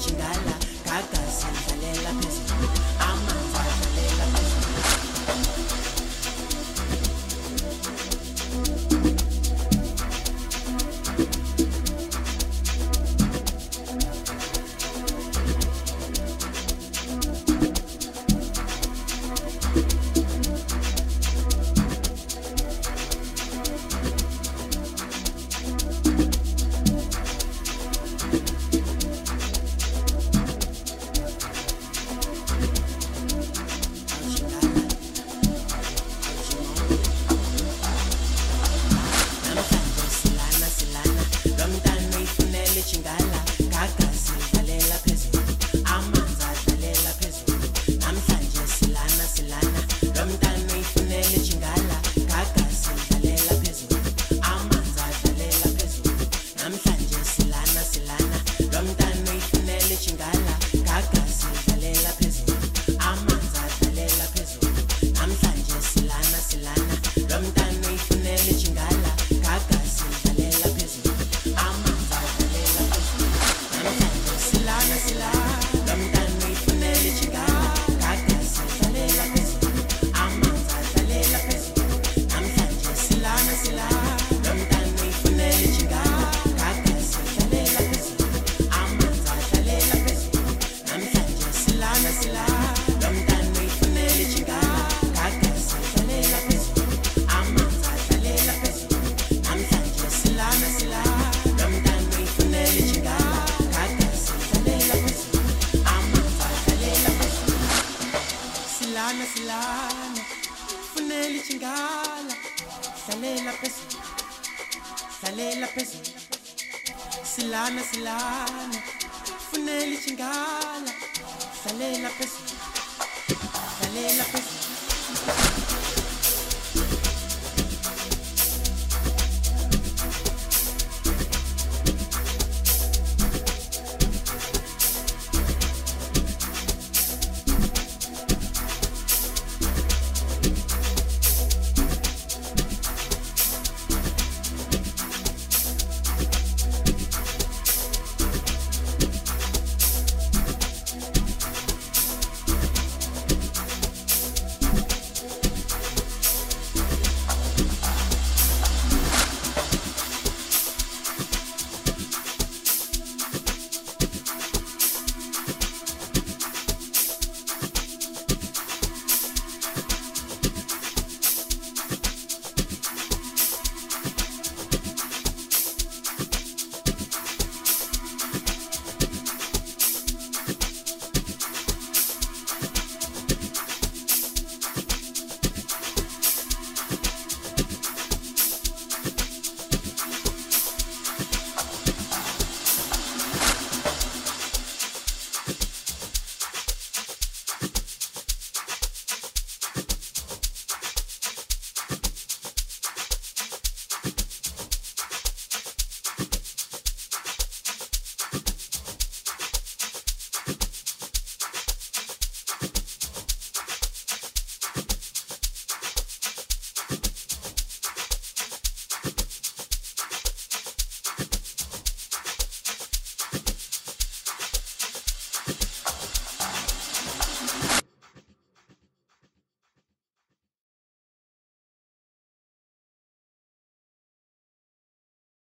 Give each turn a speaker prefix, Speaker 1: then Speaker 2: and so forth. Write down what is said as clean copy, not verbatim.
Speaker 1: chingala gagazi dlalela phezulu amanzi adlalela phezulu chingala gagazi dlalela phezulu amanzi adlalela phezulu namhlanje silana lomntana uyifunele chingala gagazi dlalela phezulu amanzi adlalela phezulu namhlanje silana lomntana uyifunele chingala gagazi dlalela phezulu amanzi adlalela phezulu namhlanje silana lomntana uyifunele chingala gagazi dlalela phezulu amanzi silana lomntana uyifunele chingala gagazi dlalela phezulu amanzi adlalela phezulu namhlanje silana lomntana uyifunele chingala gagazi dlalela phezulu amanzi adlalela phezulu namhlanje silana lomntana uyifunele chingala gagazi dlalela phezulu amanzi adlalela phezulu namhlanje silana lomntana uyifunele chingala silana funeli chingala dlalela phezulu silana funeli chingala dlalela phezulu